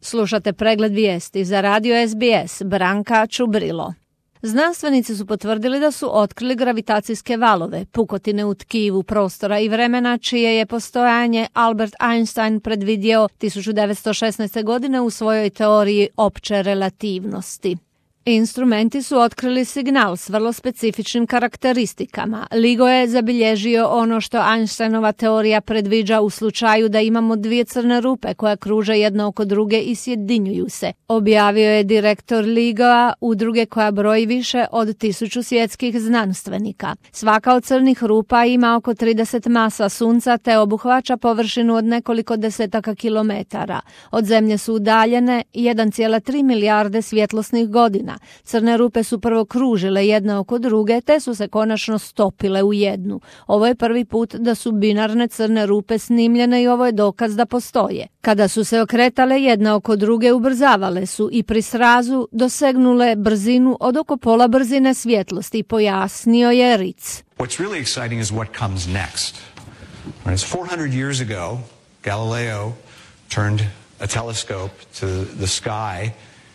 Slušate pregled vijesti za radio SBS, Branka Čubrilo. Znanstvenici su potvrdili da su otkrili gravitacijske valove, pukotine u tkivu prostora i vremena, čije je postojanje Albert Einstein predvidio 1916. godine u svojoj teoriji opće relativnosti. Instrumenti su otkrili signal s vrlo specifičnim karakteristikama. LIGO je zabilježio ono što Einsteinova teorija predviđa u slučaju da imamo dvije crne rupe koje kruže jedna oko druge i sjedinjuju se. Objavio je direktor LIGO-a, udruge koja broji više od 1000 svjetskih znanstvenika. Svaka od crnih rupa ima oko 30 masa sunca te obuhvaća površinu od nekoliko desetaka kilometara. Od Zemlje su udaljene 1,3 milijarde svjetlosnih godina. Crne rupe su prvo kružile jedna oko druge, te su se konačno stopile u jednu. Ovo je prvi put da su binarne crne rupe snimljene i ovo je dokaz da postoje. Kada su se okretale jedna oko druge, ubrzavale su i pri srazu dosegnule brzinu od oko pola brzine svjetlosti, pojasnio je Ritz. What's really exciting is what comes next. It's 400 years ago, Galileo turned a telescope to the sky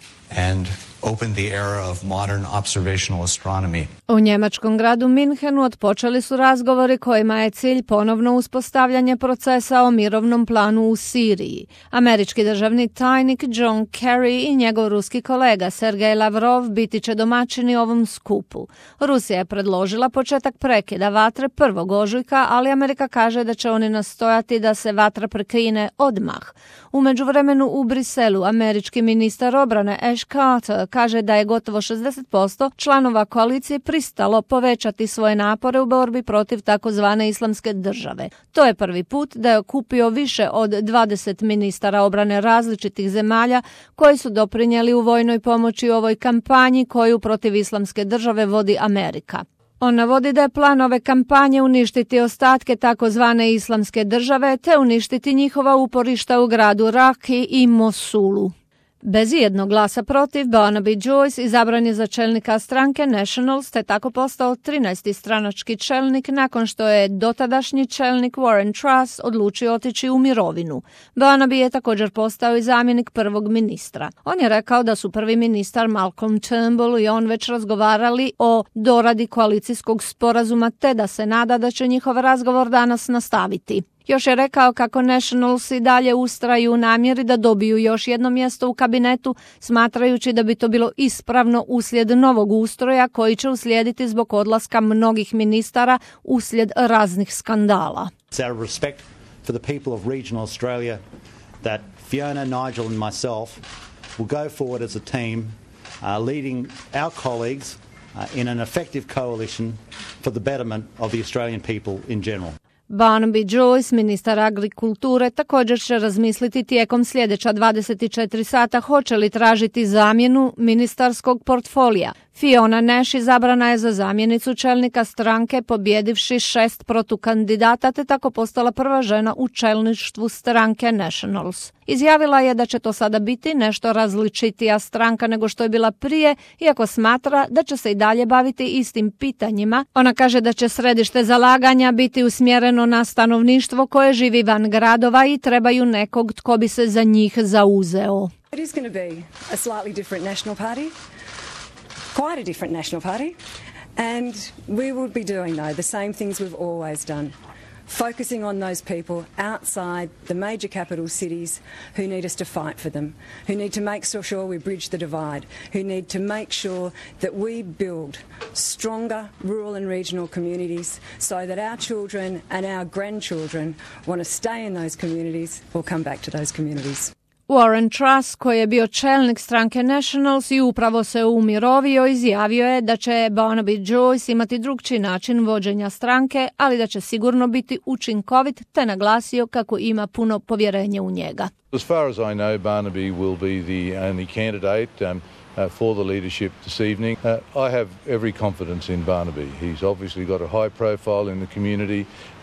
and opened the era of modern observational astronomy. U njemačkom gradu Minhenu otpočeli su razgovori kojima je cilj ponovno uspostavljanje procesa o mirovnom planu u Siriji. Američki državni tajnik John Kerry i njegov ruski kolega Sergej Lavrov biti će domaćini ovom skupu. Rusija je predložila početak prekida vatre 1. ožujka, ali Amerika kaže da će oni nastojati da se vatra prekine odmah. U međuvremenu u Briselu američki ministar obrane Ash Carter kaže da je gotovo 60% članova koalicije pristalo povećati svoje napore u borbi protiv takozvane islamske države. To je prvi put da je okupio više od 20 ministara obrane različitih zemalja koji su doprinijeli u vojnoj pomoći u ovoj kampanji koju protiv islamske države vodi Amerika. On navodi da je plan ove kampanje uništiti ostatke takozvane islamske države te uništiti njihova uporišta u gradu Raki i Mosulu. Bez jednog glasa protiv, Barnaby Joyce izabran je za čelnika stranke Nationals te tako postao 13. stranački čelnik nakon što je dotadašnji čelnik Warren Truss odlučio otići u mirovinu. Barnaby je također postao i zamjenik prvog ministra. On je rekao da su prvi ministar Malcolm Turnbull i on već razgovarali o doradi koalicijskog sporazuma te da se nada da će njihov razgovor danas nastaviti. Još je rekao kako Nationals i dalje ustraju u namjeri da dobiju još jedno mjesto u kabinetu, smatrajući da bi to bilo ispravno uslijed novog ustroja koji će uslijediti zbog odlaska mnogih ministara uslijed raznih skandala. It's our respect for the people of regional Australia that Fiona, Nigel and myself will go forward as a team leading our colleagues in an effective coalition for the betterment of the Australian people in general. Barnaby Joyce, ministar agrikulture, također će razmisliti tijekom sljedeća 24 sata hoće li tražiti zamjenu ministarskog portfolija. Fiona Nash izabrana je za zamjenicu čelnika stranke pobjedivši 6 protukandidata te tako postala prva žena u čelništvu stranke Nationals. Izjavila je da će to sada biti nešto različitija stranka nego što je bila prije, iako smatra da će se i dalje baviti istim pitanjima. Ona kaže da će središte zalaganja biti usmjereno na stanovništvo koje živi van gradova i trebaju nekog tko bi se za njih zauzeo. It is going to be a slightly different national party. Quite a different national party, and we will be doing, though, the same things we've always done, focusing on those people outside the major capital cities who need us to fight for them, who need to make sure we bridge the divide, who need to make sure that we build stronger rural and regional communities so that our children and our grandchildren want to stay in those communities or come back to those communities. Warren Truss, koji je bio čelnik stranke Nationals i upravo se umirovio, izjavio je da će Barnaby Joyce imati drugčiji način vođenja stranke, ali da će sigurno biti učinkovit, te naglasio kako ima puno povjerenja u njega. As far as I know, Barnaby will be the only candidate for the leadership this evening. I have every confidence in Barnaby. He's obviously got a high profile in the community.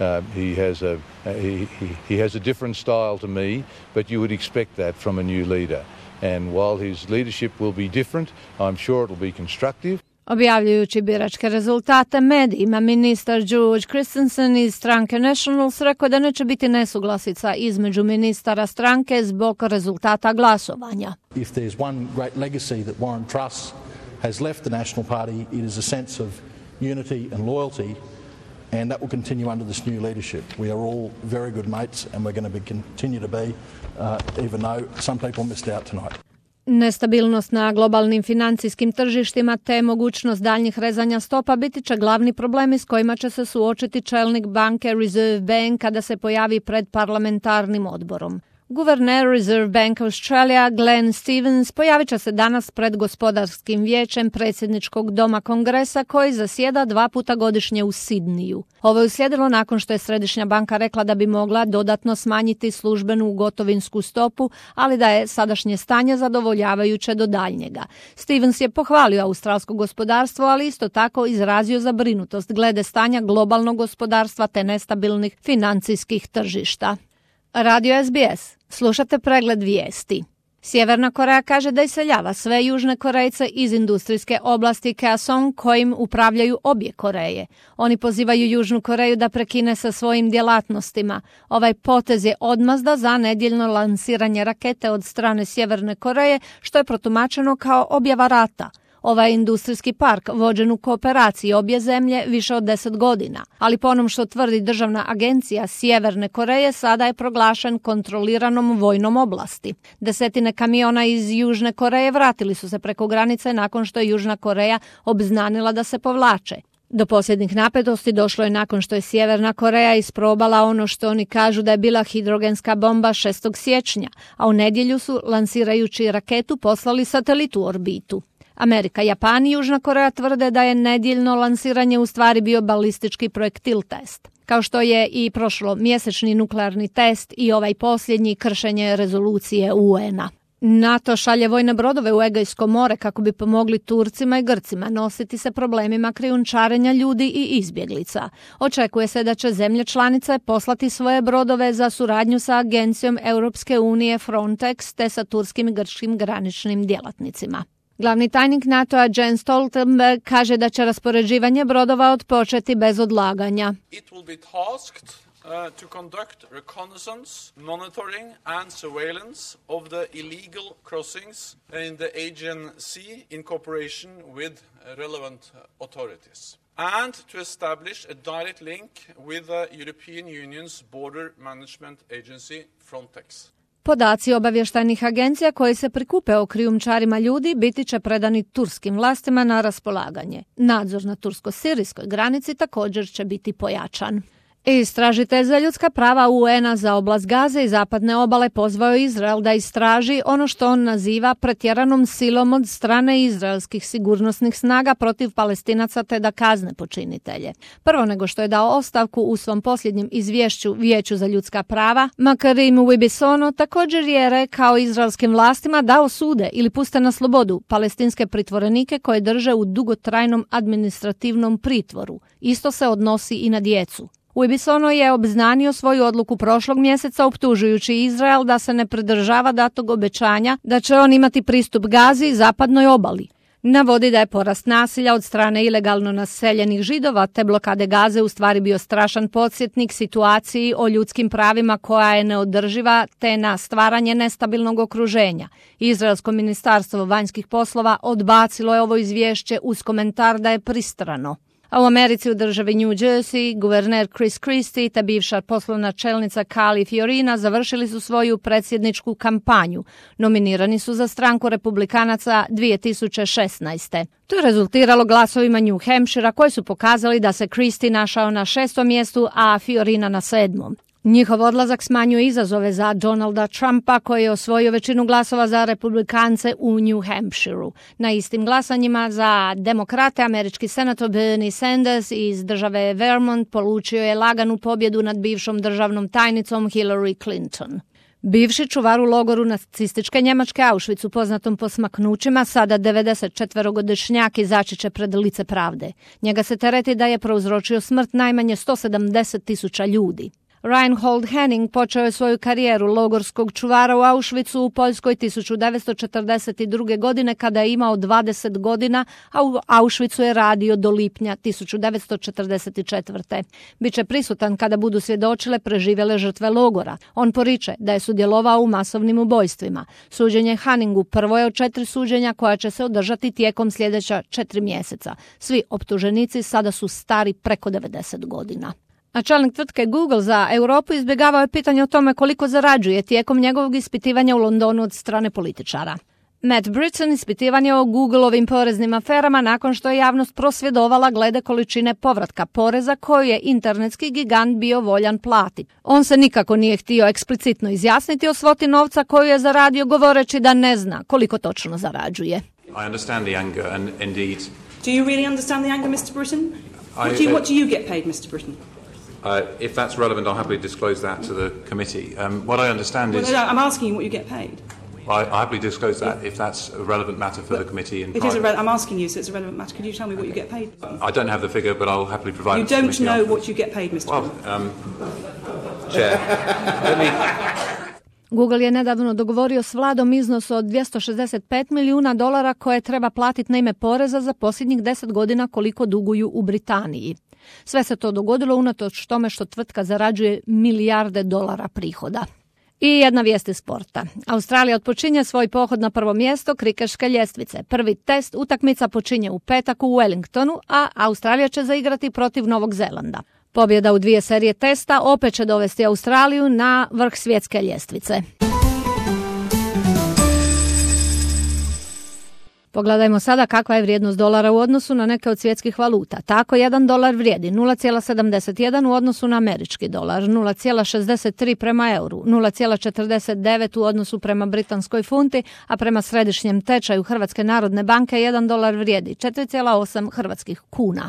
He has a different style to me, but you would expect that from a new leader. And while his leadership will be different, I'm sure it will be constructive. Objavljujući biračke rezultate medijima, ministar George Christensen iz stranke Nationals rekao da neće biti nesuglasica između ministara stranke zbog rezultata glasovanja. If there's one great legacy that Warren Truss has left the National Party, it is a sense of unity and loyalty, and that will continue under this new leadership. We are all very good mates and we're going to continue to be, even though some people missed out tonight. Nestabilnost na globalnim financijskim tržištima te mogućnost daljnjih rezanja stopa biti će glavni problemi s kojima će se suočiti čelnik banke Reserve Bank kada se pojavi pred parlamentarnim odborom. Guverner Reserve Bank Australia Glenn Stevens pojavit će se danas pred gospodarskim vijećem predsjedničkog doma kongresa koji zasjeda 2 puta godišnje u Sidniju. Ovo je uslijedilo nakon što je Središnja banka rekla da bi mogla dodatno smanjiti službenu gotovinsku stopu, ali da je sadašnje stanje zadovoljavajuće do daljnjega. Stevens je pohvalio australsko gospodarstvo, ali isto tako izrazio zabrinutost glede stanja globalnog gospodarstva te nestabilnih financijskih tržišta. Radio SBS. Slušate pregled vijesti. Sjeverna Koreja kaže da iseljava sve južne Korejce iz industrijske oblasti Kaesong kojim upravljaju obje Koreje. Oni pozivaju Južnu Koreju da prekine sa svojim djelatnostima. Ovaj potez je odmazda za nedjeljno lansiranje rakete od strane Sjeverne Koreje, što je protumačeno kao objava rata. Ovaj industrijski park vođen u kooperaciji obje zemlje više od 10 godina, ali po onom što tvrdi državna agencija Sjeverne Koreje sada je proglašen kontroliranom vojnom oblasti. Desetine kamiona iz Južne Koreje vratili su se preko granice nakon što je Južna Koreja obznanila da se povlače. Do posljednjih napetosti došlo je nakon što je Sjeverna Koreja isprobala ono što oni kažu da je bila hidrogenska bomba 6. siječnja, a u nedjelju su, lansirajući raketu, poslali satelit u orbitu. Amerika, Japan i Južna Koreja tvrde da je nedjeljno lansiranje u stvari bio balistički projektil test. Kao što je i prošlo mjesečni nuklearni test i ovaj posljednji kršenje rezolucije UN-a. NATO šalje vojne brodove u Egejsko more kako bi pomogli Turcima i Grcima nositi se problemima krijumčarenja ljudi i izbjeglica. Očekuje se da će zemlje članice poslati svoje brodove za suradnju sa agencijom Europske unije Frontex te sa turskim i grčkim graničnim djelatnicima. Glavni tajnik NATO-a Jens Stoltenberg kaže da će raspoređivanje brodova odpočeti bez odlaganja. It will be tasked to conduct reconnaissance, monitoring and surveillance of the illegal crossings in the Aegean Sea in cooperation with relevant authorities, and to establish a direct link with the European Union's border management agency Frontex. Podaci obavještajnih agencija koji se prikupe o krijumčarima ljudi biti će predani turskim vlastima na raspolaganje. Nadzor na tursko-sirijskoj granici također će biti pojačan. Istražitelj za ljudska prava UN-a za oblast Gaze i zapadne obale pozvao Izrael da istraži ono što on naziva pretjeranom silom od strane izraelskih sigurnosnih snaga protiv Palestinaca te da kazne počinitelje. Prvo nego što je dao ostavku u svom posljednjem izvješću Vijeću za ljudska prava, Makarim Wibisono također je rekao izraelskim vlastima da osude ili puste na slobodu palestinske pritvorenike koje drže u dugotrajnom administrativnom pritvoru. Isto se odnosi i na djecu. Wibisono je obznanio svoju odluku prošlog mjeseca optužujući Izrael da se ne pridržava datog obećanja da će on imati pristup Gazi i zapadnoj obali. Navodi da je porast nasilja od strane ilegalno naseljenih Židova te blokade Gaze u stvari bio strašan podsjetnik situaciji o ljudskim pravima koja je neodrživa te na stvaranje nestabilnog okruženja. Izraelsko ministarstvo vanjskih poslova odbacilo je ovo izvješće uz komentar da je pristrano. A u Americi u državi New Jersey guverner Chris Christie te bivša poslovna čelnica Carly Fiorina završili su svoju predsjedničku kampanju. Nominirani su za stranku Republikanaca 2016. To je rezultiralo glasovima New Hampshire koji su pokazali da se Christie našao na 6. mjestu, a Fiorina na 7. Njihov odlazak smanjuje izazove za Donalda Trumpa koji je osvojio većinu glasova za Republikance u New Hampshireu. Na istim glasanjima za demokrate američki senator Bernie Sanders iz države Vermont polučio je laganu pobjedu nad bivšom državnom tajnicom Hillary Clinton. Bivši čuvar u logoru nacističke Njemačke Auschwitzu poznatom po smaknućima, sada 94-godišnjak izaći će pred lice pravde. Njega se tereti da je prouzročio smrt najmanje 170.000 ljudi. Reinhold Henning počeo je svoju karijeru logorskog čuvara u Auschwitzu u Poljskoj 1942. godine kada je imao 20 godina, a u Auschwitzu je radio do lipnja 1944. Biće prisutan kada budu svjedočile preživjele žrtve logora. On poriče da je sudjelovao u masovnim ubojstvima. Suđenje Henningu prvo je od 4 suđenja koja će se održati tijekom sljedeća 4 mjeseca. Svi optuženici sada su stari preko 90 godina. A čelnik tvrtke Google za Europu izbjegavao je pitanje o tome koliko zarađuje tijekom njegovog ispitivanja u Londonu od strane političara. Matt Britton ispitivan je o Googleovim poreznim aferama nakon što je javnost prosvjedovala glede količine povratka poreza koju je internetski gigant bio voljan platiti. On se nikako nije htio eksplicitno izjasniti o svoti novca koju je zaradio, govoreći da ne zna koliko točno zarađuje. I understand the anger and indeed. Do you really understand the anger, Mr. Britton? What do you get paid, Mr. Britton? If that's relevant, I'll happily disclose that to the committee. What I understand is... No, I'm asking you what you get paid. I'll happily disclose that if that's a relevant matter for the committee in private. I'm asking you, so it's a relevant matter. Could you tell me what you get paid? I don't have the figure, but I'll happily provide it to the committee. You don't know what you get paid, Mr. Well, Chair, let me... Google je nedavno dogovorio s vladom iznos od $265 milijuna koje treba platiti na ime poreza za posljednjih 10 godina koliko duguju u Britaniji. Sve se to dogodilo unatoč tome što tvrtka zarađuje milijarde dolara prihoda. I jedna vijest iz sporta. Australija otpočinje svoj pohod na prvo mjesto krikeške ljestvice. Prvi test utakmica počinje u petak u Wellingtonu, a Australija će zaigrati protiv Novog Zelanda. Pobjeda u 2 serije testa opet će dovesti Australiju na vrh svjetske ljestvice. Pogledajmo sada kakva je vrijednost dolara u odnosu na neke od svjetskih valuta. Tako $1 vrijedi 0,71 u odnosu na američki dolar, 0,63 prema euru, 0,49 u odnosu prema britanskoj funti, a prema središnjem tečaju Hrvatske narodne banke $1 vrijedi 4,8 hrvatskih kuna.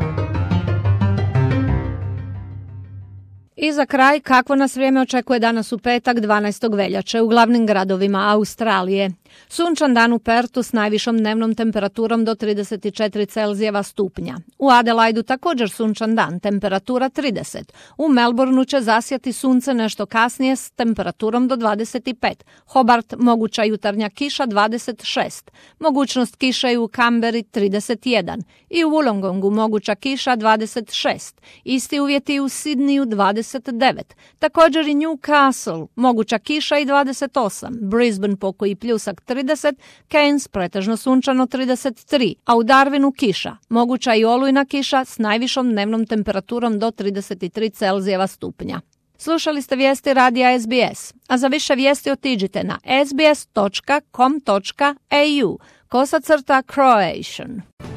I za kraj, kakvo nas vrijeme očekuje danas u petak 12. veljače u glavnim gradovima Australije. Sunčan dan u Pertu s najvišom dnevnom temperaturom do 34 Celzijeva stupnja. U Adelaidu također sunčan dan, temperatura 30. U Melbourneu će zasjati sunce nešto kasnije s temperaturom do 25. Hobart moguća jutarnja kiša 26. Mogućnost kiše i u Canberri 31. I u Wollongongu moguća kiša 26. Isti uvjeti u Sydneyu 29. Također i Newcastle moguća kiša i 28. Brisbane pokoji pljusak 30, Cairns pretežno sunčano 33, a u Darwinu kiša, moguća i olujna kiša s najvišom dnevnom temperaturom do 33 Celzijeva stupnja. Slušali ste vijesti radija SBS, a za više vijesti otiđite na sbs.com.au/Croatian.